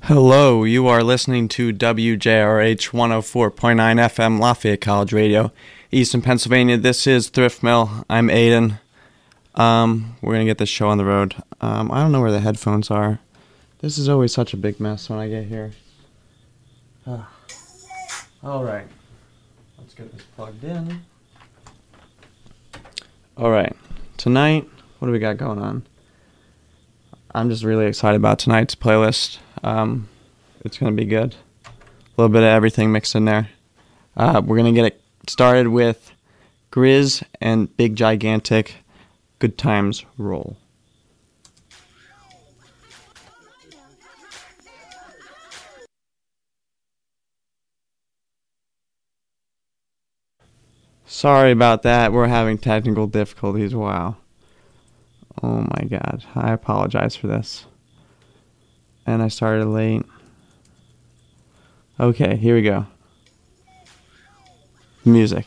Hello, you are listening to WJRH 104.9 FM Lafayette College Radio, Eastern Pennsylvania. This is Thrift Mill. I'm Aiden. We're going to get this show on the road. I don't know where the headphones are. This is always such a big mess when I get here. Alright, let's get this plugged in. Alright, tonight, what do we got going on? I'm just really excited about tonight's playlist. It's going to be good. A little bit of everything mixed in there. We're going to get it started with Grizz and Big Gigantic, Good Times Roll. Sorry about that. We're having technical difficulties. Wow. Oh my God. I apologize for this. And I started late. Okay, here we go. Music.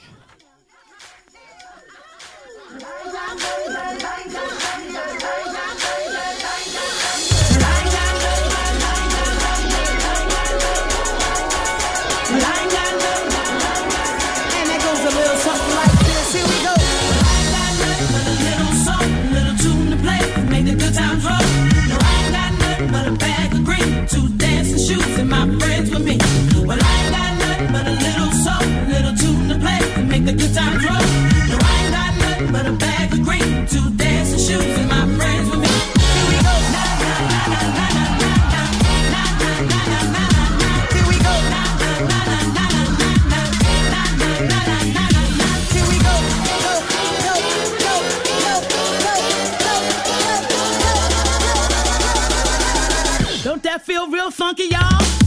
Feel real funky, y'all.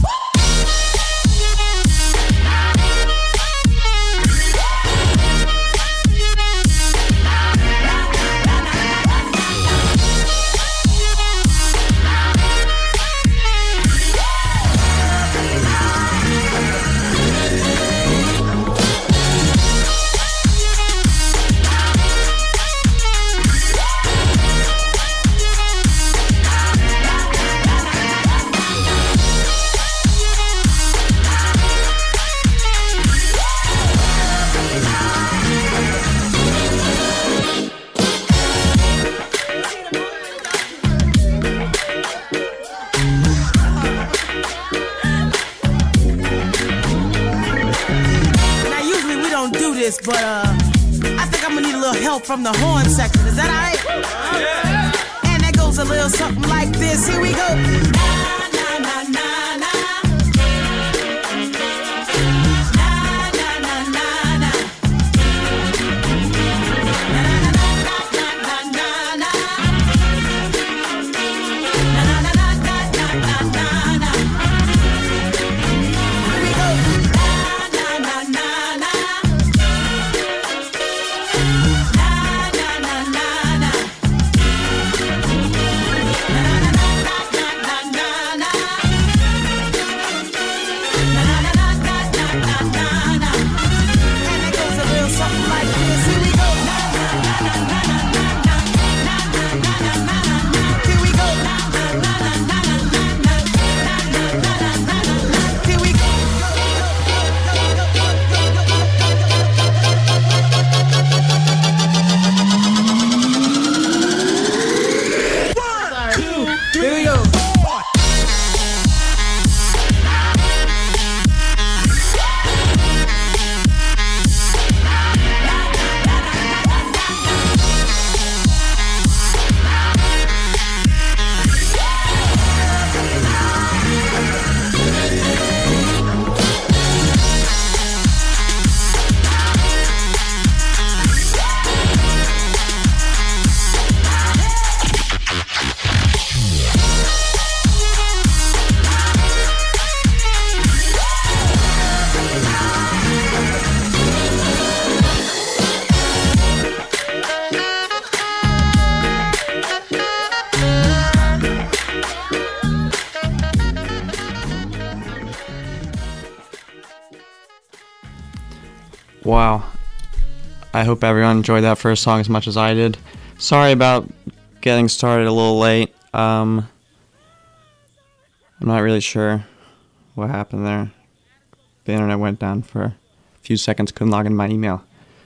But I think I'm gonna need a little help from the horn section. Is that alright? Yeah. And that goes a little something like this. Here we go. Na na na na na. Na na na na na. Na na na na na na. Na na na na na na na. Here we go. Na na na na na. Wow. I hope everyone enjoyed that first song as much as I did. Sorry about getting started a little late. I'm not really sure what happened there. The internet went down for a few seconds, couldn't log into my email.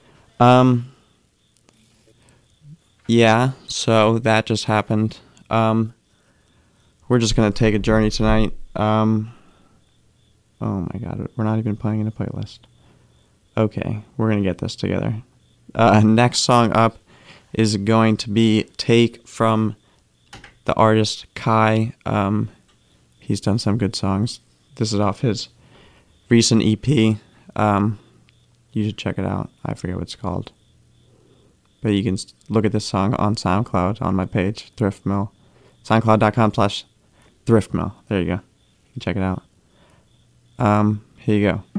Yeah, so that just happened. We're just going to take a journey tonight. Oh my god, we're not even playing in a playlist. Okay, we're going to get this together. Next song up is going to be Take from the artist Kai. He's done some good songs. This is off his recent EP. You should check it out. I forget what it's called. But you can look at this song on SoundCloud on my page, Thrift Mill. SoundCloud.com/thriftmill. There you go. You can check it out. Here you go.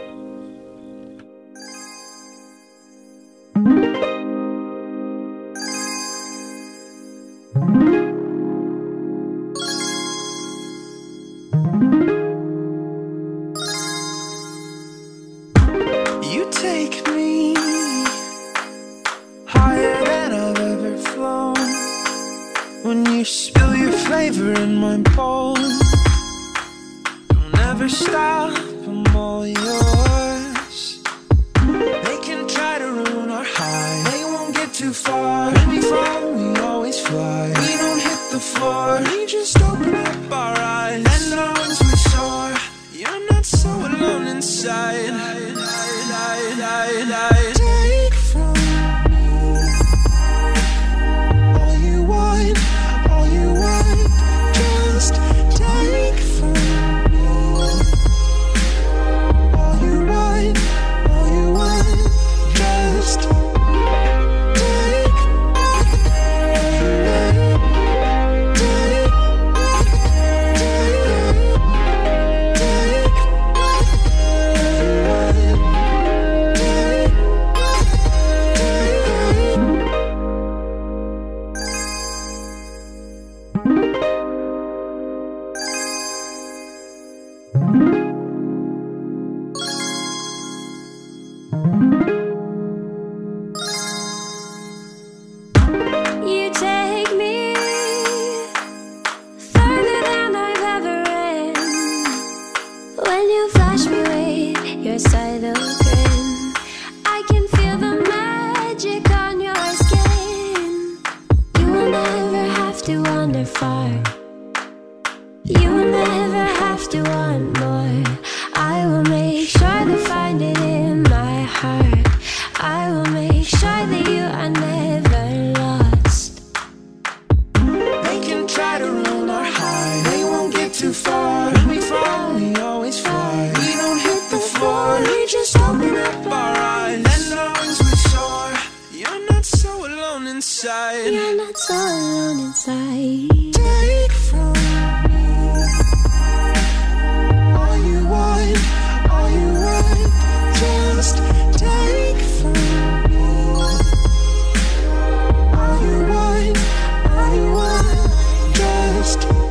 You take me higher than I've ever flown. When you spill your flavor in my bowl, don't ever stop, I'm all yours. They can try to ruin our high, they won't get too far. When we fall, we always fly. We don't hit the floor, we just open up our eyes and our wings we soar. You're not so alone inside. Take from me all you want, all you want. Just take from me all you want, all you want. Just take. You take me further than I've ever been. When you flash me with your subtle grin, I can feel the magic on your skin. You will never have to wander far. You will never have to want more. I will make sure to find it in my heart. I will make sure that you are never lost. They can try to ruin our high, they won't get too far. When we fall, we always fly. We don't hit the floor, we just open up our eyes and our wings we soar. You're not so alone inside. You're not so alone inside. Take from me all you want, all you want. Just take from me all you want, all you want. Just take.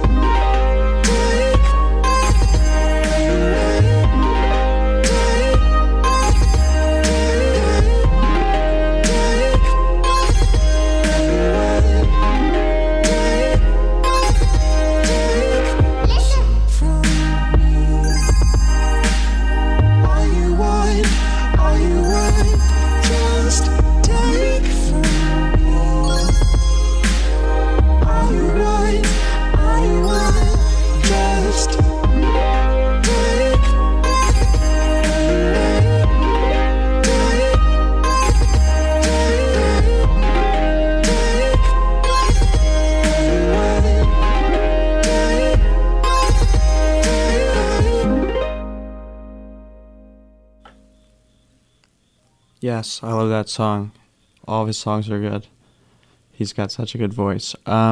Yes, I love that song. All of his songs are good. He's got such a good voice.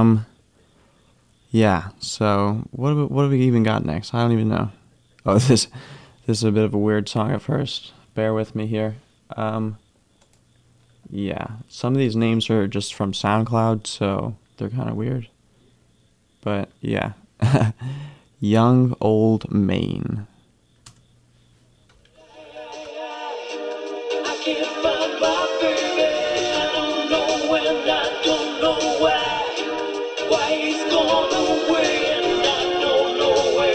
Yeah, so what have we even got next? I don't even know. Oh, this is a bit of a weird song at first. Bear with me here. Yeah, some of these names are just from SoundCloud, so they're kind of weird. But yeah, Young Old Maine. I can't find my baby. I don't know when, I don't know why. Why he's gone away and I don't know why.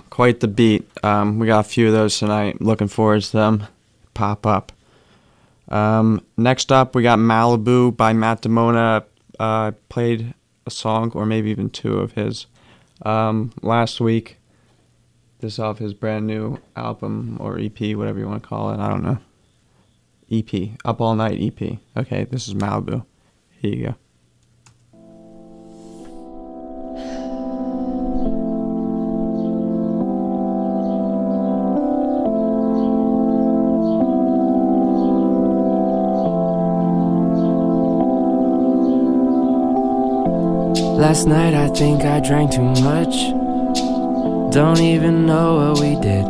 quite the beat. We got a few of those tonight. Looking forward to them. Pop up. Next up, we got Malibu by Matt Damona. Played a song, or maybe even two of his, last week. This off his brand new album, or EP, whatever you want to call it. I don't know. EP. Up All Night EP. Okay, this is Malibu. Here you go. Last night I think I drank too much. Don't even know what we did.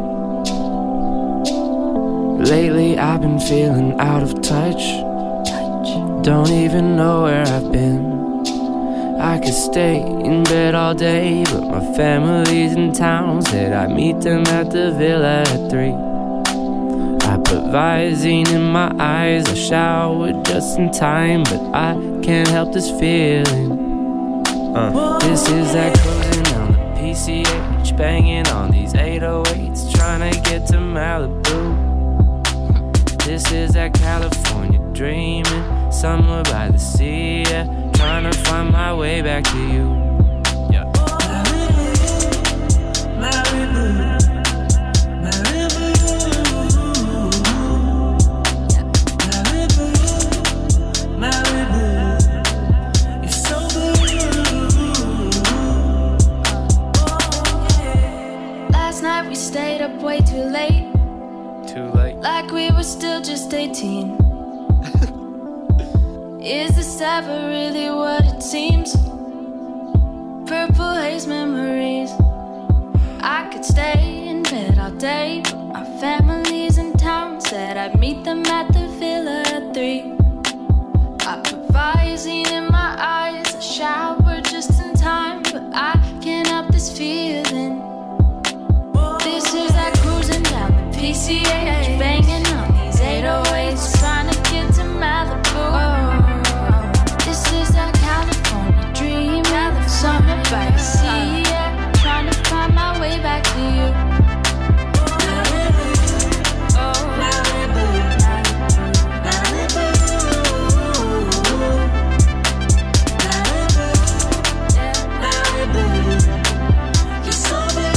Lately I've been feeling out of touch. Don't even know where I've been. I could stay in bed all day, but my family's in town. Said I'd meet them at the villa at 3. I put Visine in my eyes. I showered just in time, but I can't help this feeling. This is that cruising down the PCH, banging on these 808s, trying to get to Malibu. This is that California dreaming, somewhere by the sea, yeah, trying to find my way back to you. Yeah. Malibu, Malibu, Malibu, Malibu. We stayed up way too late. Too late. Like we were still just 18. Is this ever really what it seems? Purple haze memories. I could stay in bed all day, but our family's in town. Said I'd meet them at the villa at 3. I put Visine in my eyes. I showered just in time, but I can't help this feeling. This is that cruising down the PCH, banging on these 808s, trying to get to Malibu. This is that California dream, summer by the sea, yeah, trying to find my way back to you. Malibu, Malibu, Malibu, you're so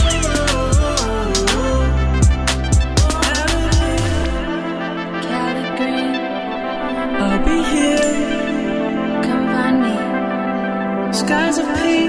skies of pink,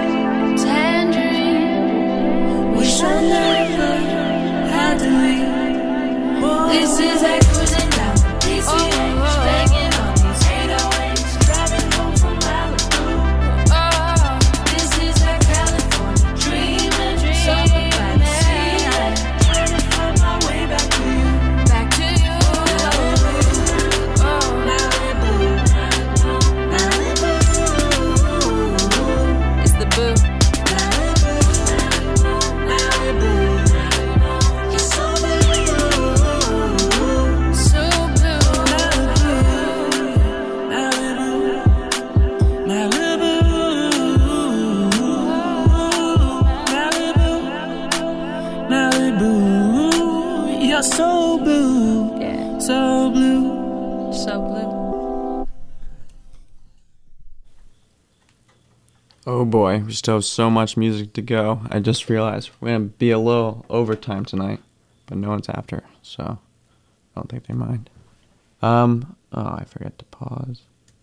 tangerine. wish I never had to leave. This is that cruising down the PCH, banging on these 808s, driving home from Malibu. This is that California dreaming, summer by the sea, trying to find my way back to you, back to you. Malibu, Malibu, it's the boo. Malibu, you're so blue, so blue. Malibu, Malibu, Malibu, you're so blue, Yeah, so blue. so blue. Oh boy, we still have so much music to go. I just realized we're going to be a little overtime tonight, but no one's after, so I don't think they mind. Oh, I forgot to pause.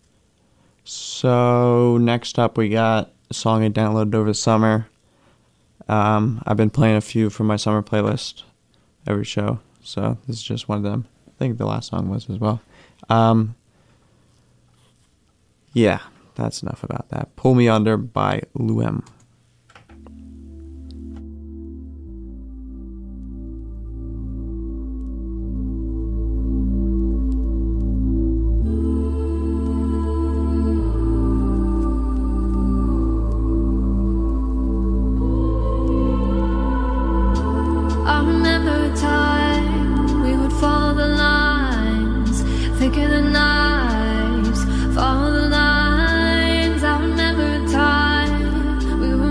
So next up we got a song I downloaded over the summer. I've been playing a few from my summer playlist every show, so this is just one of them. I think the last song was as well. Yeah, that's enough about that. Pull Me Under by Luem. I remember a time we would follow the lines, thicker than knives, follow the lines. I remember a time we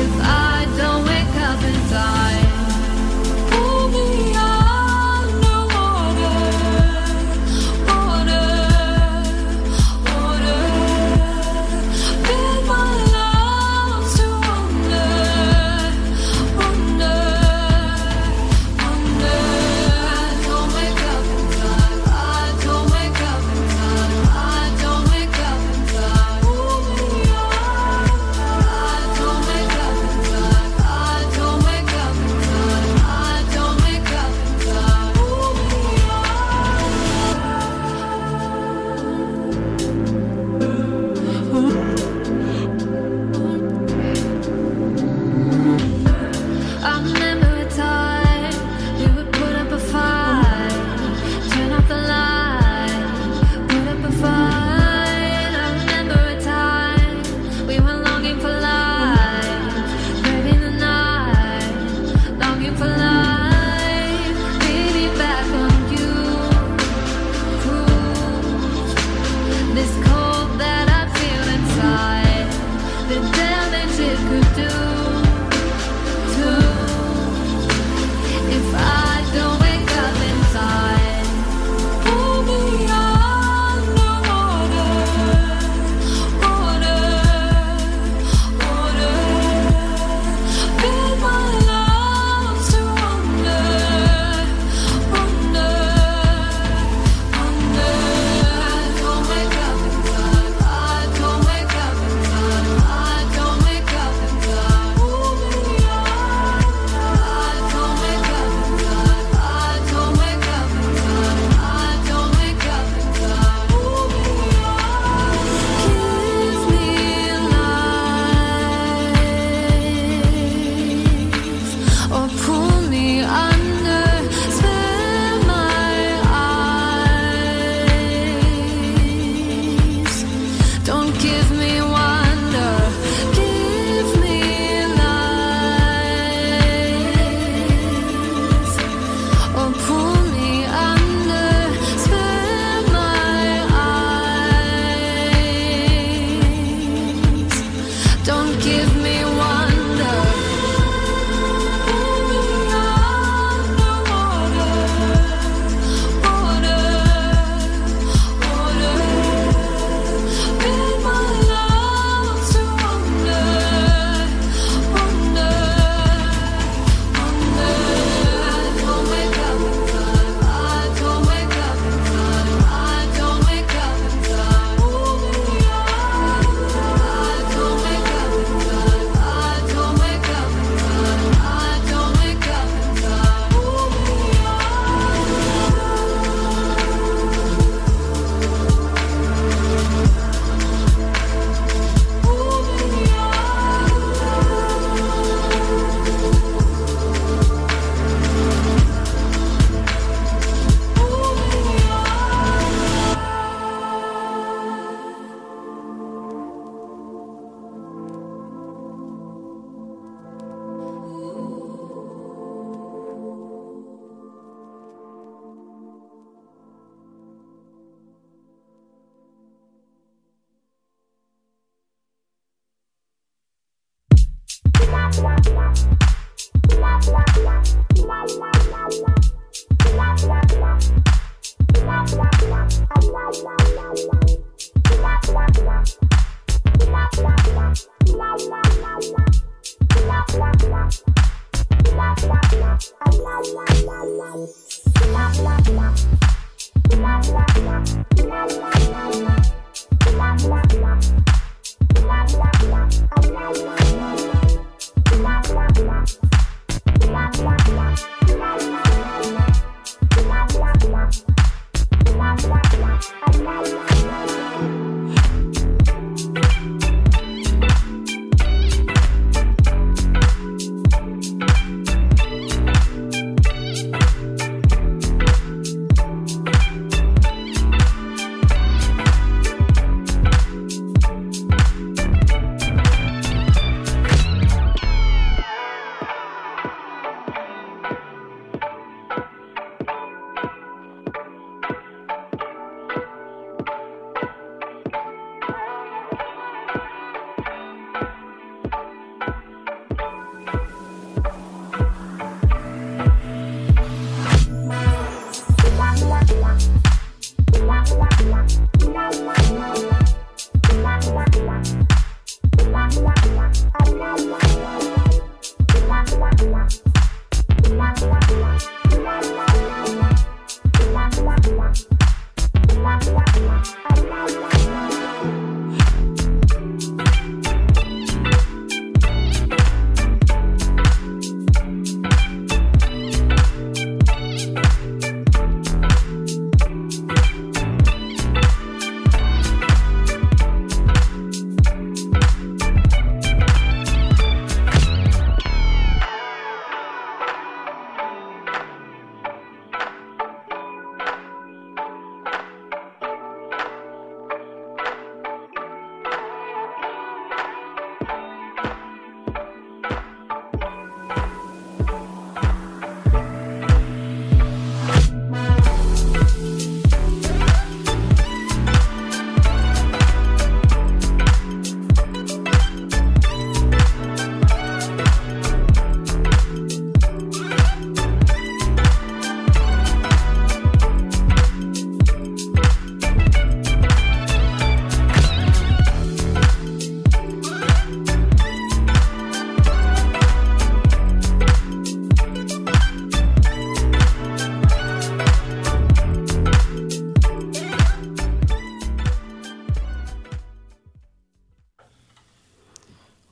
if I don't wake up in time. Pull me underwater, water, water. Build my lungs to wonder, wonder, wonder. I don't wake up in time. I don't wake up in time. I don't wake up in time. Pull me under. I don't wake up in time.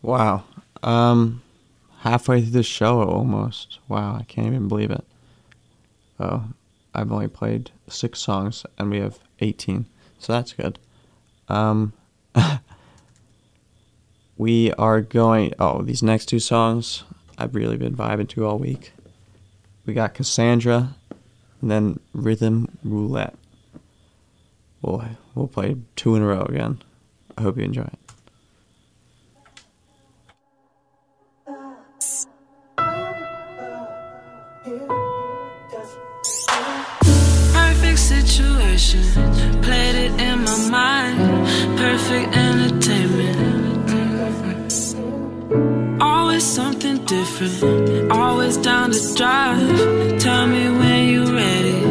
Wow. Halfway through the show almost. Wow, I can't even believe it. Oh, I've only played 6 songs and we have 18, so that's good. We are going. Oh, these next 2 songs I've really been vibing to all week. We got Cassandra, and then Rhythm Roulette. We'll play 2 in a row again. I hope you enjoy it. Perfect situation, played it in my mind. Perfect entertainment. Always something different, always down to drive. Tell me when you ready.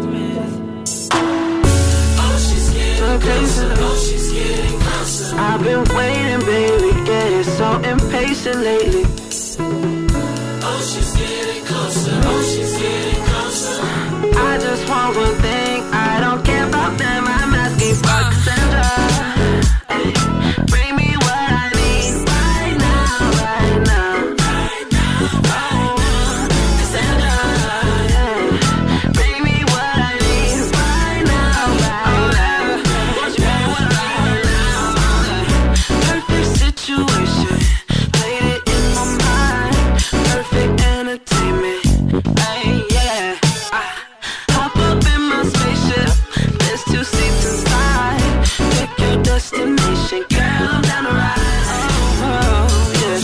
Oh, she's getting closer. Oh, she's getting closer. I've been waiting, baby, getting so impatient lately. Oh, she's getting closer. Oh, she's getting closer. I just want one thing, I don't care about them. I'm asking for Cassandra. Ay, bring me what I need right now, right now. Right now, right now. Cassandra, yeah. Bring me what I need right now, right now. Want you right now. Perfect situation, played it in my mind. Perfect entertainment, ay, yeah. Hop up in my spaceship, there's 2 seats inside. Pick your destination, girl, I'm down to ride. Oh, yeah.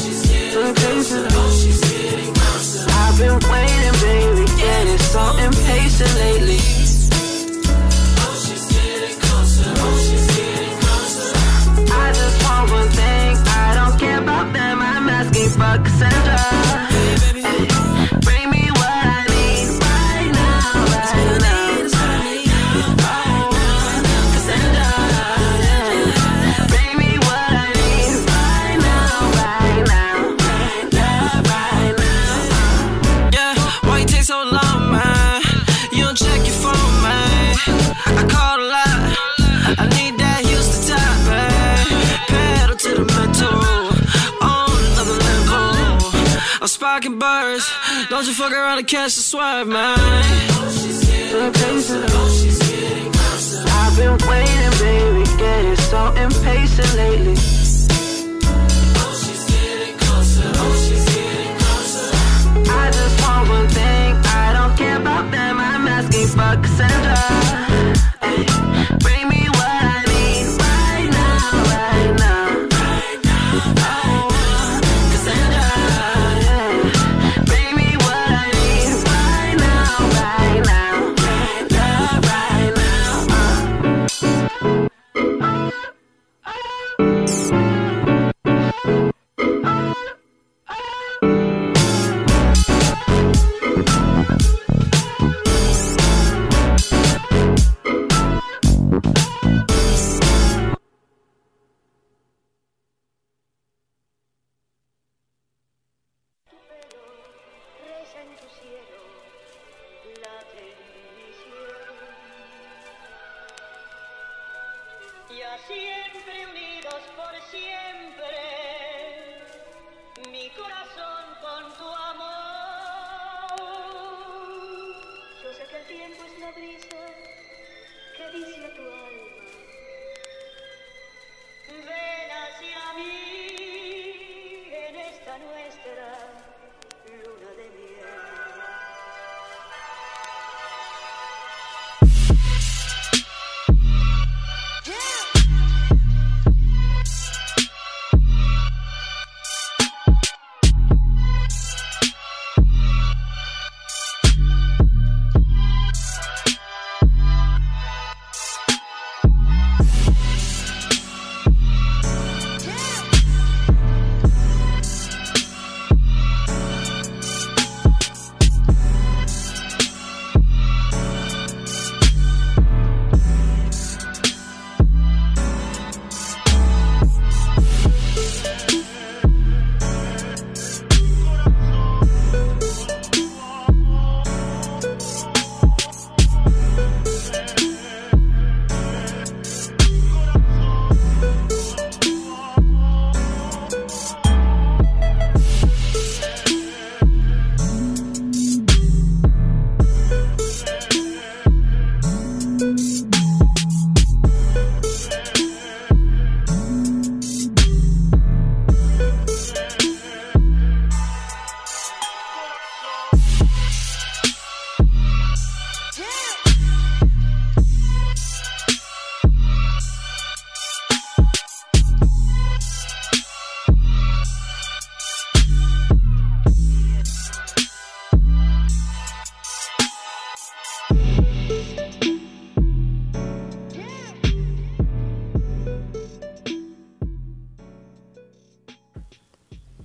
I've been waiting, baby, getting so impatient lately. Oh, she's getting closer. Oh, she's getting closer. I just want one thing, I don't care about them. I'm asking for Cassandra. Ay, bring me what I need right now, right now. Cassandra, yeah. Bring me what I need right now, right now. Right now. Yeah, why you take so long, man? You don't check your phone, man. I called a lot. I need that Houston top, man. Pedal to the metal, on another level. I'm sparking birds. Don't you fuck around and catch the swerve, man. I've been waiting, baby, getting so impatient lately. I just want one thing, I don't care about them. I'm asking for Cassandra. Ay, bring me what I need right now, right now. Cassandra, yeah. Bring me what I need right now, right now. Right Reza en tu cielo, late mi cielo. Ya siempre unidos por siempre, mi corazón con tu amor. Yo sé que el tiempo es la brisa que dice a tu alma. Ven hacia mí en esta nuestra luna de miel.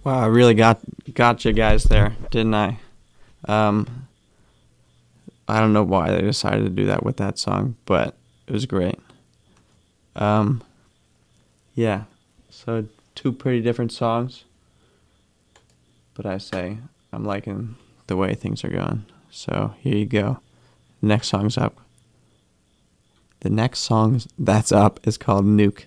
Wow, I really got you guys there, didn't I? I don't know why they decided to do that with that song, but it was great. Yeah, so 2 pretty different songs, but I say I'm liking the way things are going. So here you go. Next song's up. The next song that's up is called Nuke.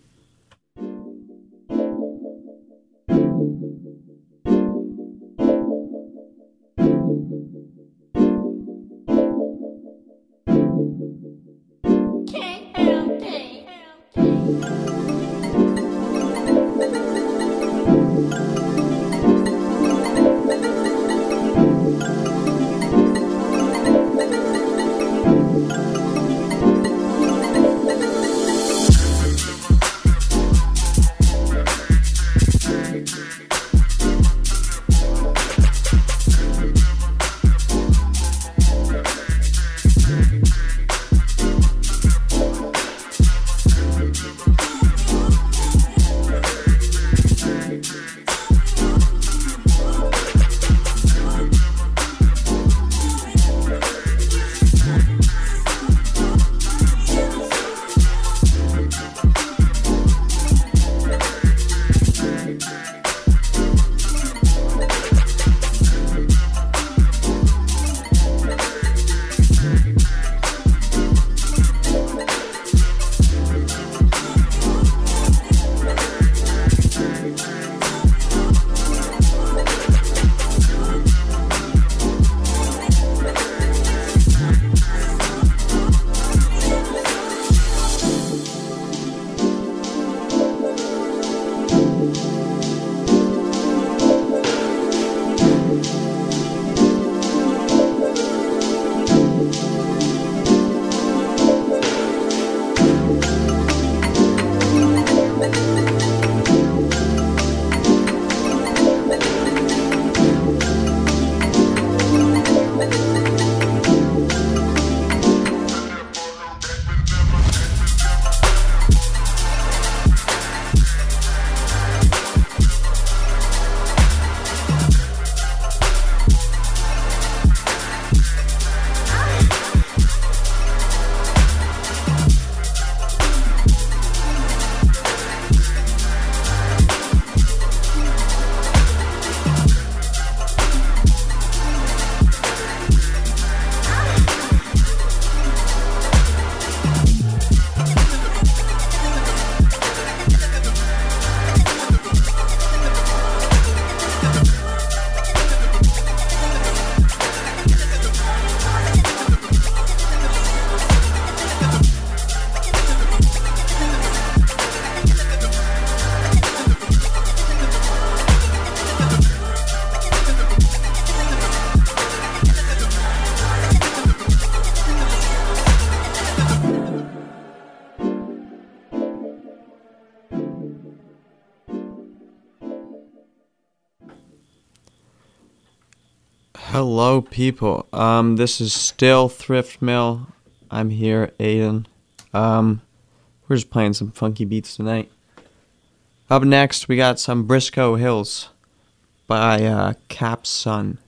Hello, people. This is still Thrift Mill. I'm here, Aiden. We're just playing some funky beats tonight. Up next, we got some Briscoe Hills by Cap Sun.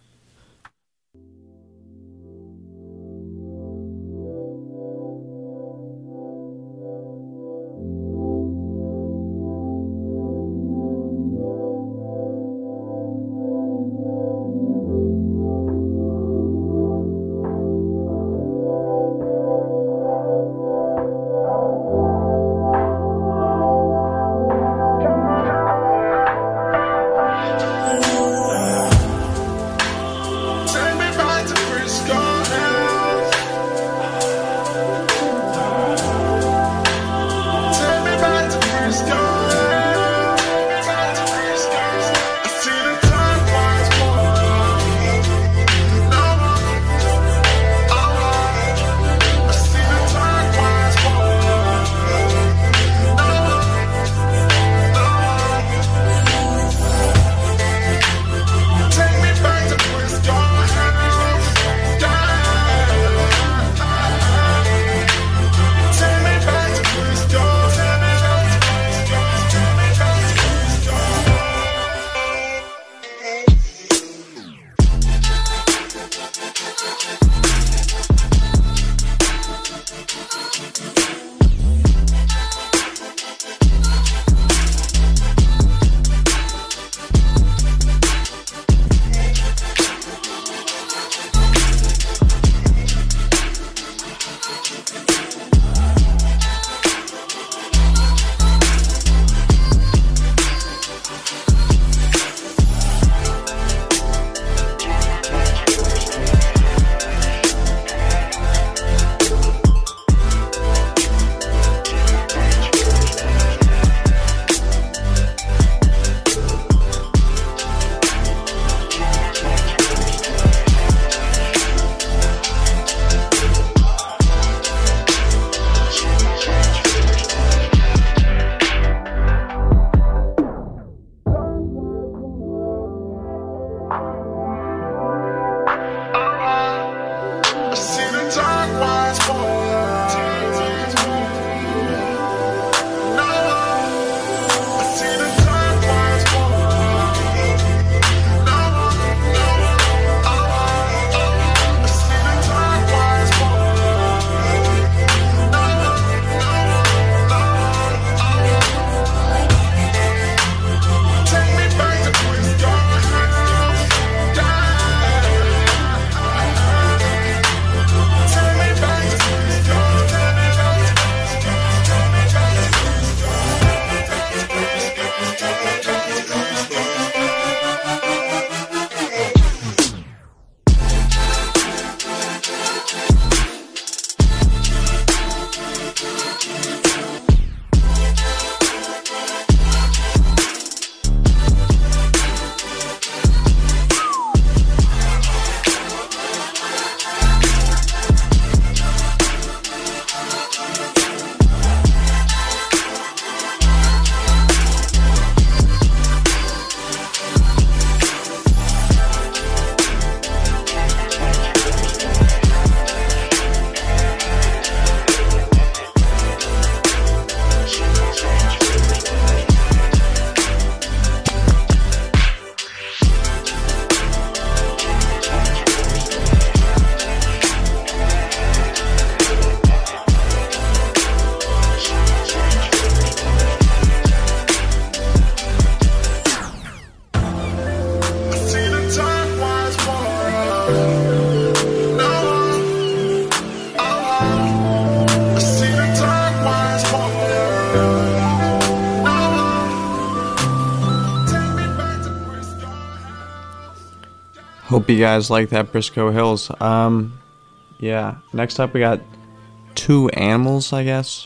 Hope you guys like that Briscoe Hills. Yeah. Next up, we got Two Animals, I guess.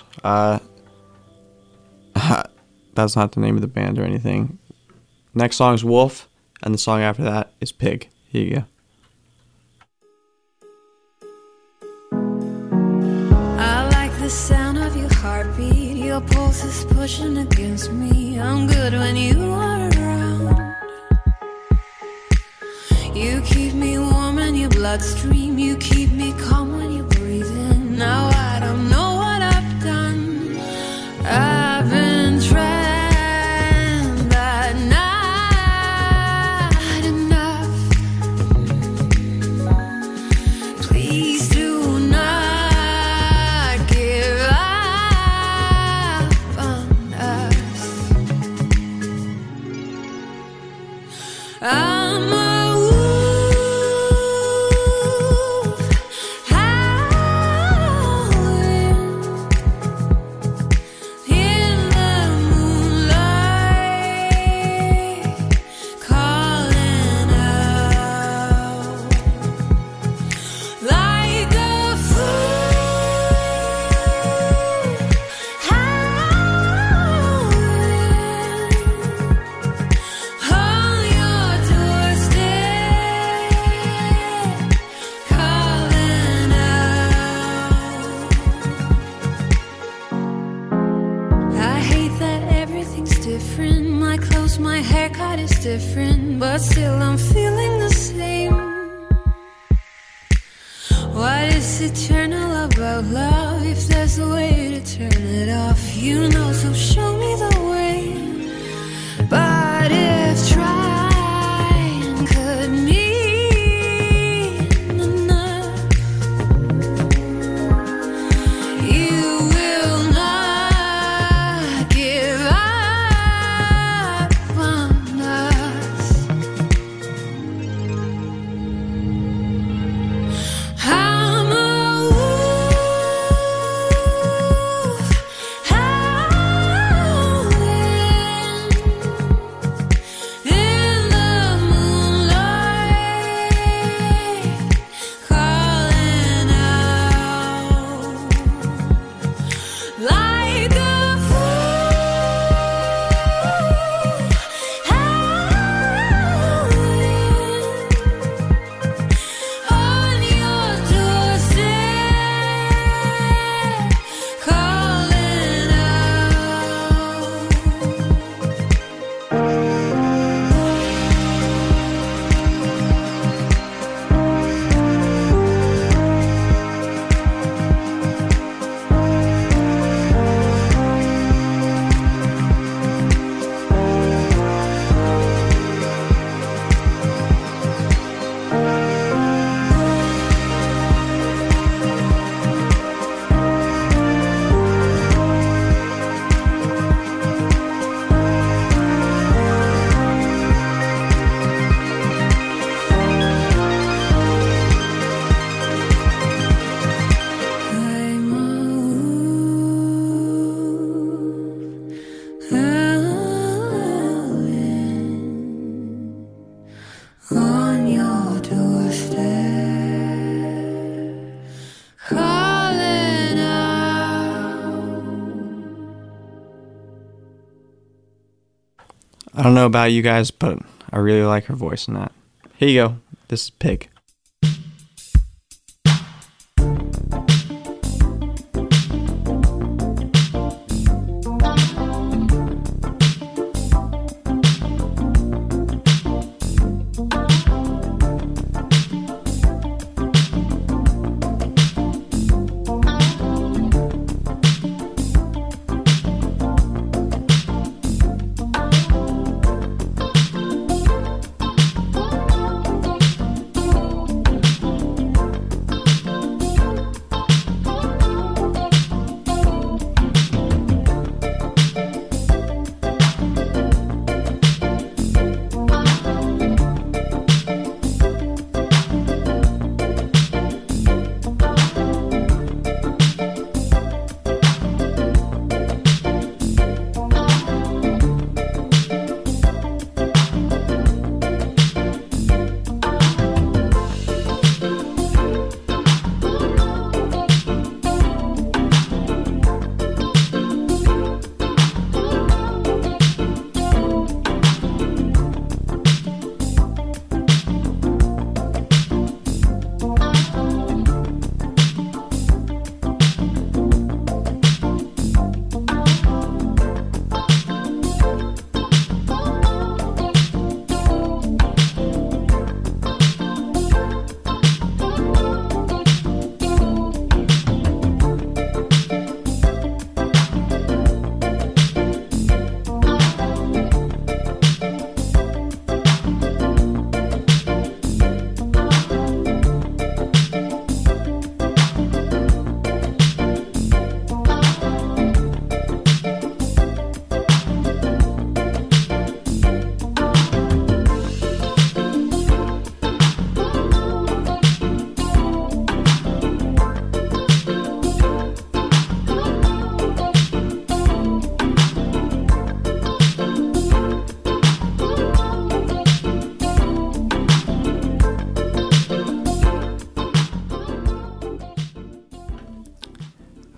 That's not the name of the band or anything. Next song is Wolf, and the song after that is Pig. Here you go. I like the sound of your heartbeat. Your pulse is pushing against me. I'm good when you are around. You keep me warm in your bloodstream. You keep me calm when you're breathing. Now I don't know what I've done. I've been trying, but not enough. Please do not give up on us. I'm a wolf howling in the moonlight, calling out like a fool, howling on your doorstep, calling out. I hate that everything's different. My clothes, my haircut is different, but still I'm feeling the same. What is eternal about love? If there's a way to turn it off, you know, so show me the way. But if trying could mean enough, you will not give up on us. I'm a wolf howling in the moonlight, calling out like a fool, howling on your doorstep, calling out. I'm a wolf howling on your doorstep, calling out. I don't know about you guys, but I really like her voice in that. Here you go. This is Pig.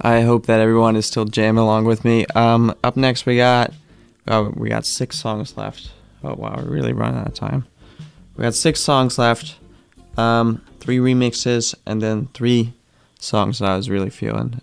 I hope that everyone is still jamming along with me. Up next we got 6 songs left. Oh wow, we're really running out of time. We got 6 songs left, 3 remixes, and then 3 songs that I was really feeling.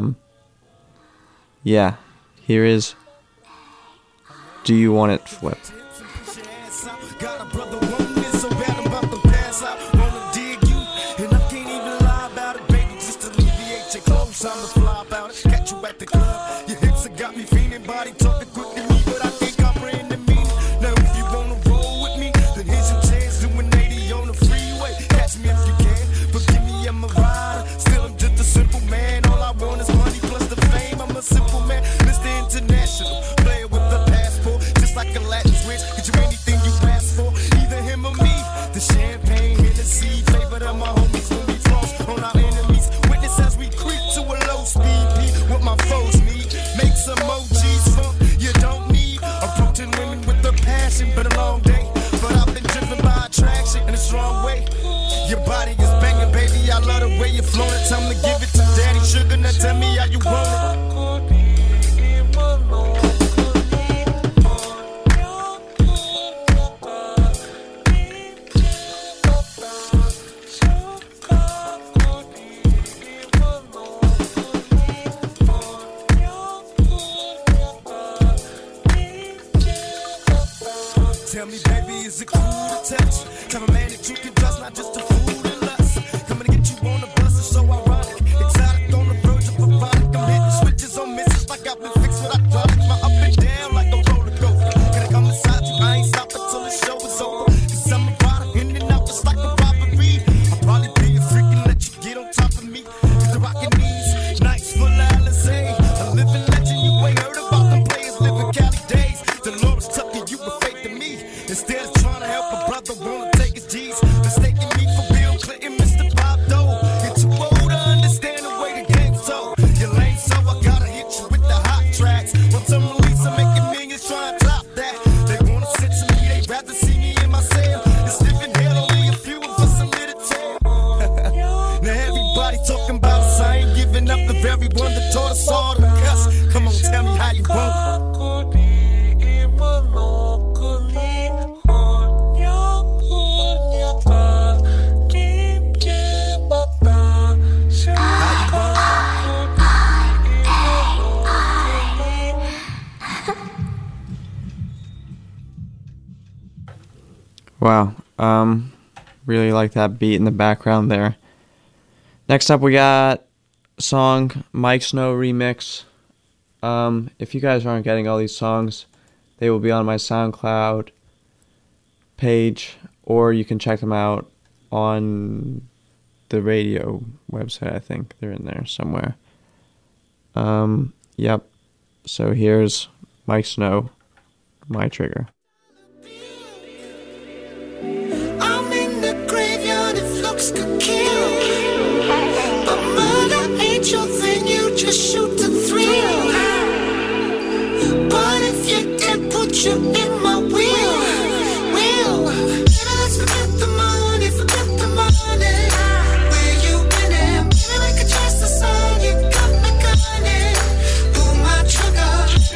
Yeah, here is Do You Want It Flip. Got a brother wanting it so bad I'm about to pass out. Wanna dig you, and I can't even lie about it, baby. Just alleviate your clothes, I'ma fly about it. Catch you at the club, your hips have got me feeling. Body talking quick to me, but I can't comprehend the meaning. Now if you wanna roll with me, then here's your chance. Doing 80 on the freeway, catch me if you can. Forgive me, I'm a rider, still I'm just a simple man. All I want is money plus the fame. I'm a simple man, Mr. International, player with a passport, just like a Latin switch. Get you anything you ask for, either him or me. The champagne, Hennessy, favorite of my homies when we floss on our enemies. Witness as we creep to a low speed beat. What my foes need, make some OGs funk. You don't need approaching women with the passion. Been a long day, but I've been driven by attraction in a strong way. Your body is banging, baby. I love the way you're flowing. Time to give it to Daddy Sugar. Now tell me how you want it. Tell me, baby, is it cool to touch? Tell a man that you can trust, not just a fool and lust. Coming to get you on the bus is so ironic. Exotic on the verge of erotic. I'm hitting switches on misses like I've been fixed with hydraulics. My up and down like a roller coaster. Gonna come inside you, I ain't stopping till the show is over. Cause I'm a rider, in and out just like a robbery. I'll probably be a freak and let you get on top of me. Cause the rockin' these nights full of Alizé. A living legend, you ain't heard about them players living Cali days. Dolores Tucker, you were fake to me. Instead of trying to help a brother, wanna take his G's. Mistaking me for Bill Clinton, Mr. Bob Dole. You're too old to understand the way the game's told. You're lame, so I gotta hit you with the hot tracks. Once I'm released, I'm making millions trying to top that. They wanna censor me, they'd rather see me in my cell. It's living hell, only a few of us are lit a tale. Now everybody talking about us, I ain't giving up the very one that taught us all to cuss. Come on, tell me how you want it. Wow. Really like that beat in the background there. Next up we got song Mike Snow remix. If you guys aren't getting all these songs, they will be on my SoundCloud page, or you can check them out on the radio website. I think they're in there somewhere. Yep. So here's Mike Snow, My Trigger. I'm in the graveyard if looks could kill. But murder ain't your thing, you just shoot the thrill. But if you can put you in my wheel. Let's forget the money, forget the money. Where you been at? Maybe we could trust the sun, you got me gunning. Pull my trigger.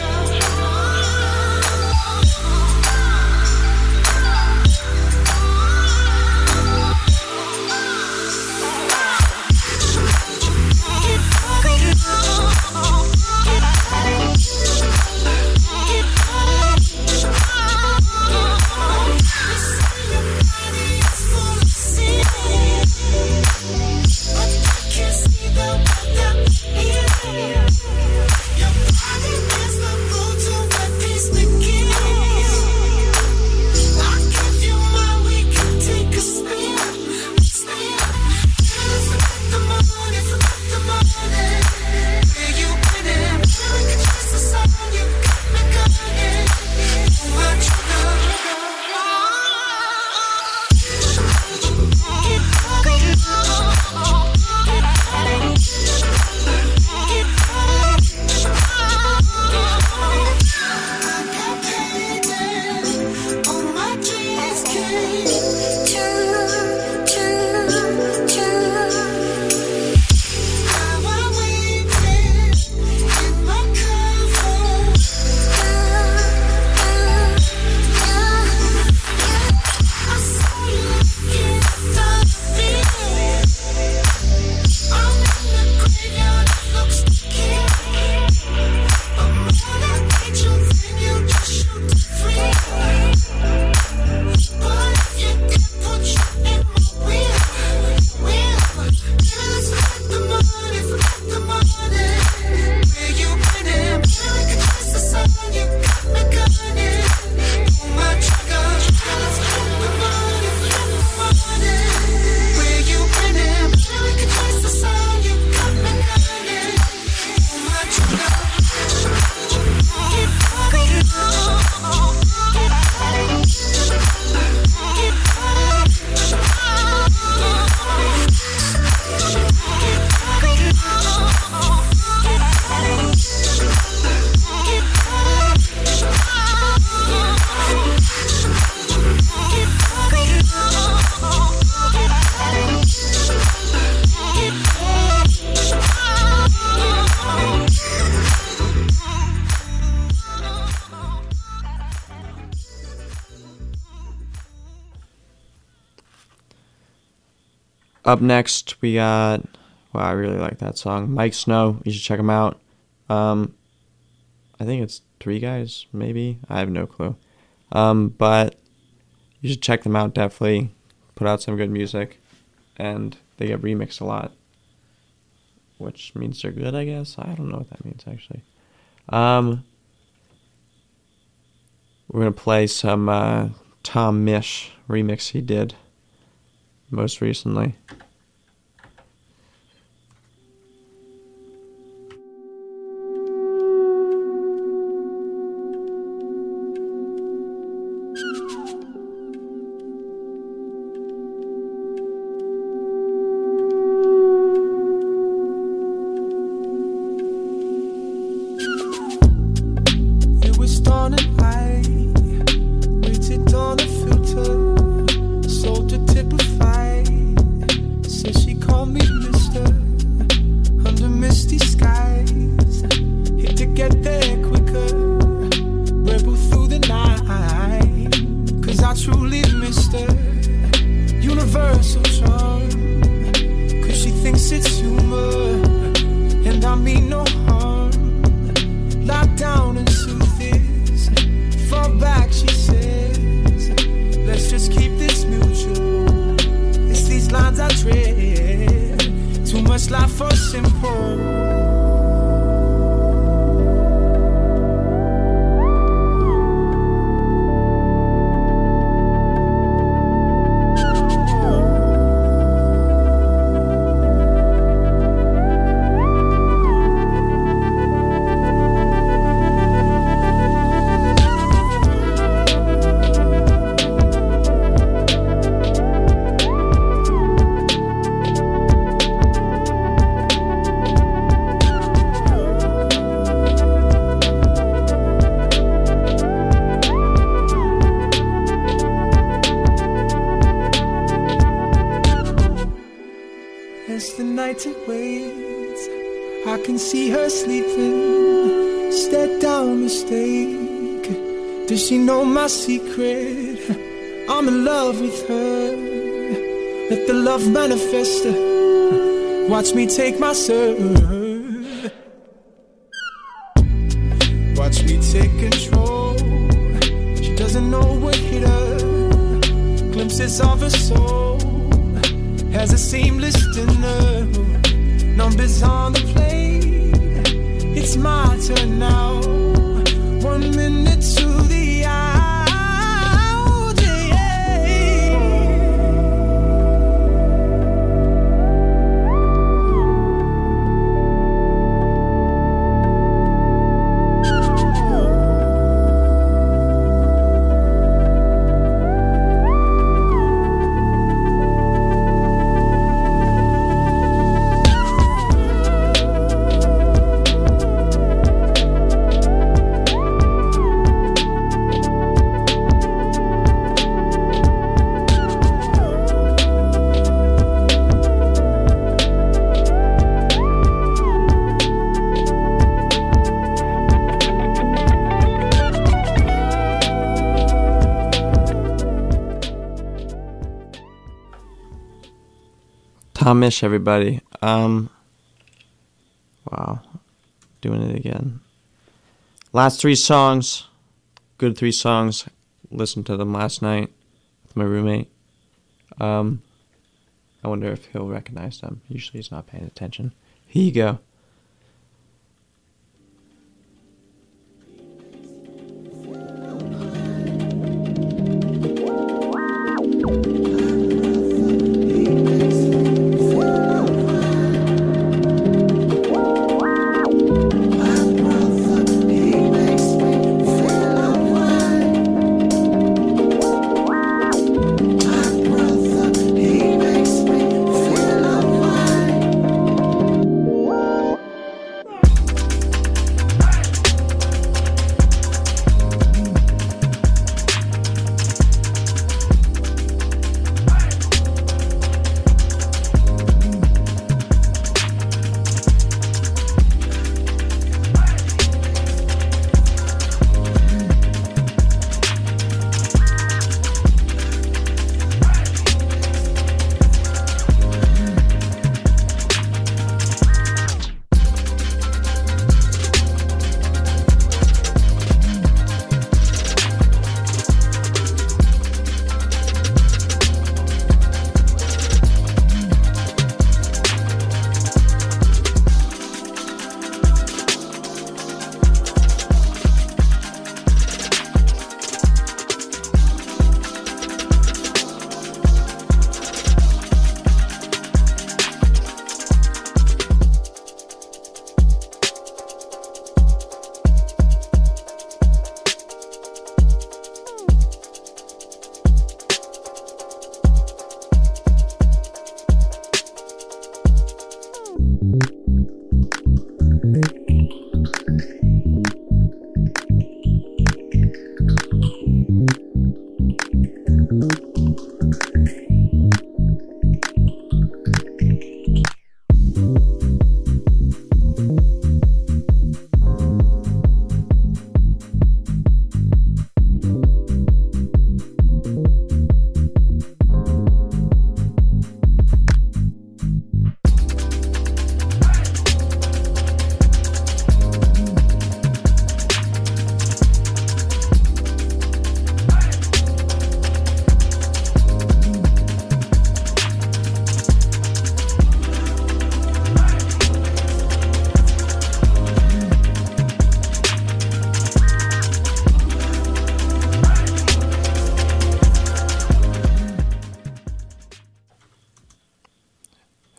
Up next, we got... Wow, I really like that song. Mike Snow. You should check him out. I think it's 3 guys, maybe. I have no clue. But you should check them out, definitely. Put out some good music. And they get remixed a lot. Which means they're good, I guess. I don't know what that means, actually. We're going to play some Tom Misch remix he did most recently. Does she know my secret? I'm in love with her. Let the love manifest. Watch me take my serve. Watch me take control. She doesn't know what hit her. Glimpses of her soul. Has a seamless dinner. Numbers on the plate. It's my turn now. 1 minute to the out, yeah. Tom Misch, everybody. Wow. Doing it again. Last 3 songs. Good 3 songs. Listened to them last night with my roommate. I wonder if he'll recognize them. Usually he's not paying attention. Here you go.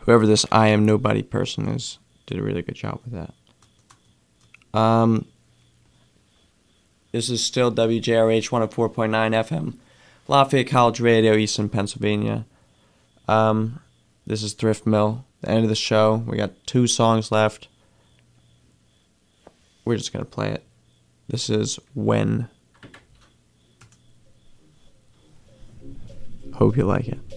whoever this I Am Nobody person is did a really good job with that. This is still WJRH 104.9 FM, Lafayette College Radio, Easton, Pennsylvania. This is Thrift Mill, the end of the show. We got 2 songs left. We're just going to play it. This is When. Hope you like it.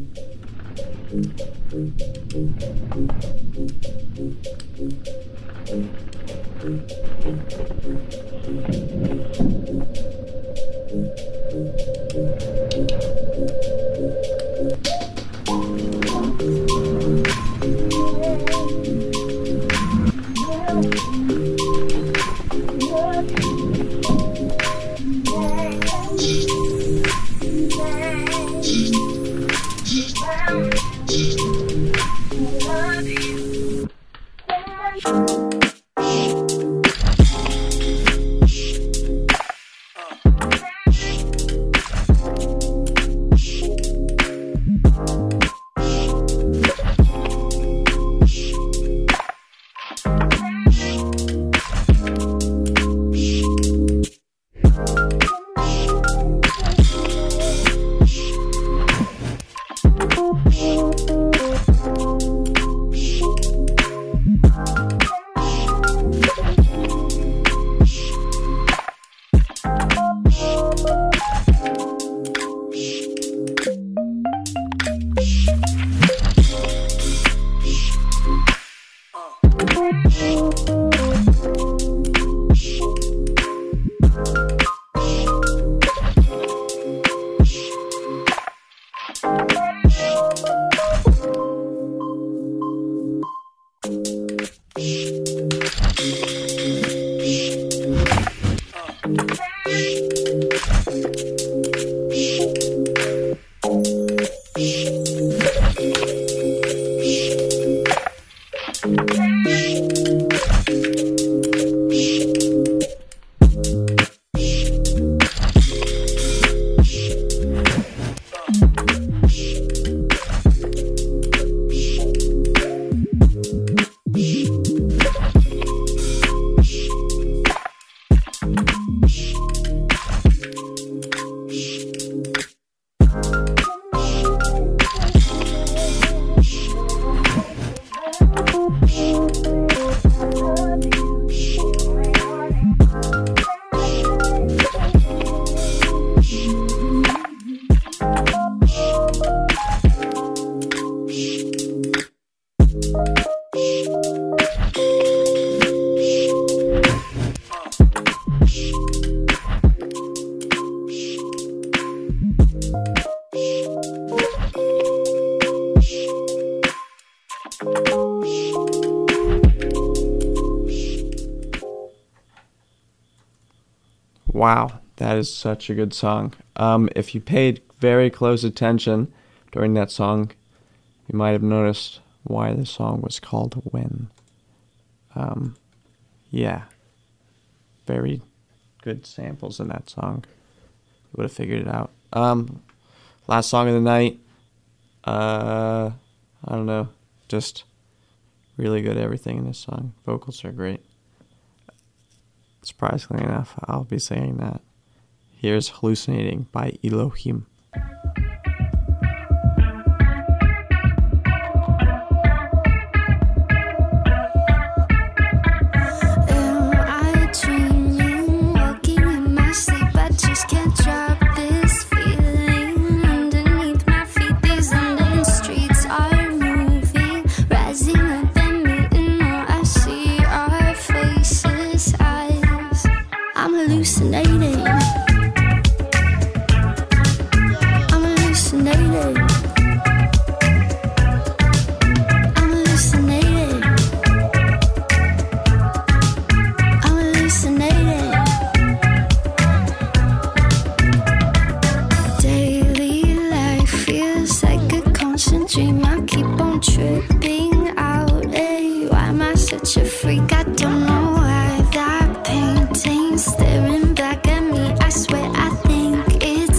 Wow, that is such a good song. If you paid very close attention during that song, you might have noticed why the song was called When. Yeah, very good samples in that song. You would have figured it out. Last song of the night, I don't know, just really good everything in this song. Vocals are great. Surprisingly enough, I'll be saying that. Here's Hallucinating by Elohim.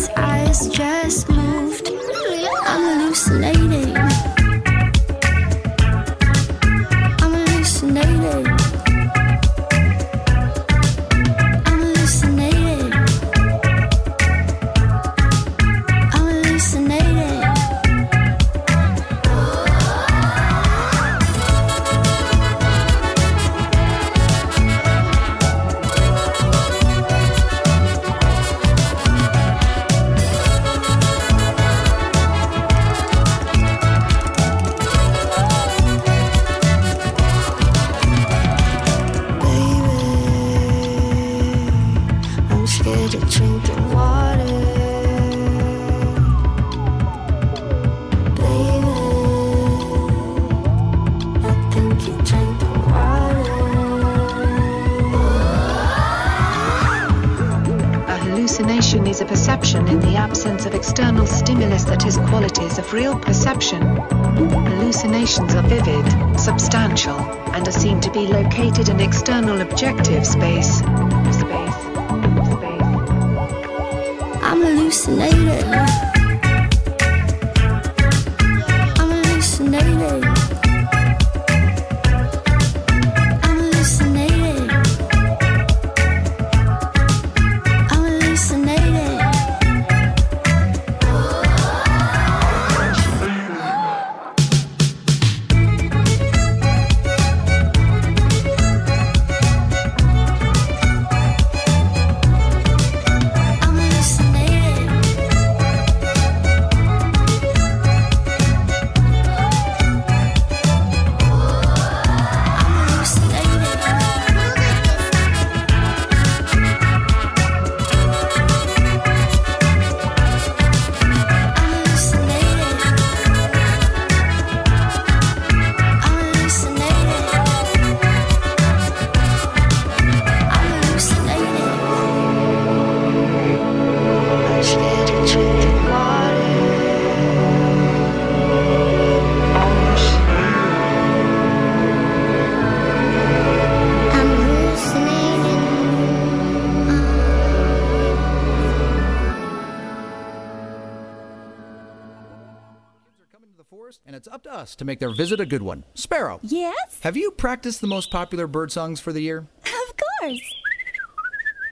Just moved. I'm hallucinating. absence of external stimulus that has qualities of real perception. Hallucinations are vivid, substantial, and are seen to be located in external objective space. I'm hallucinating. I'm hallucinating. I'm hallucinating. I'm hallucinating. I'm hallucinating. And it's up to us to make their visit a good one. Sparrow. Yes? Have you practiced the most popular bird songs for the year? Of course.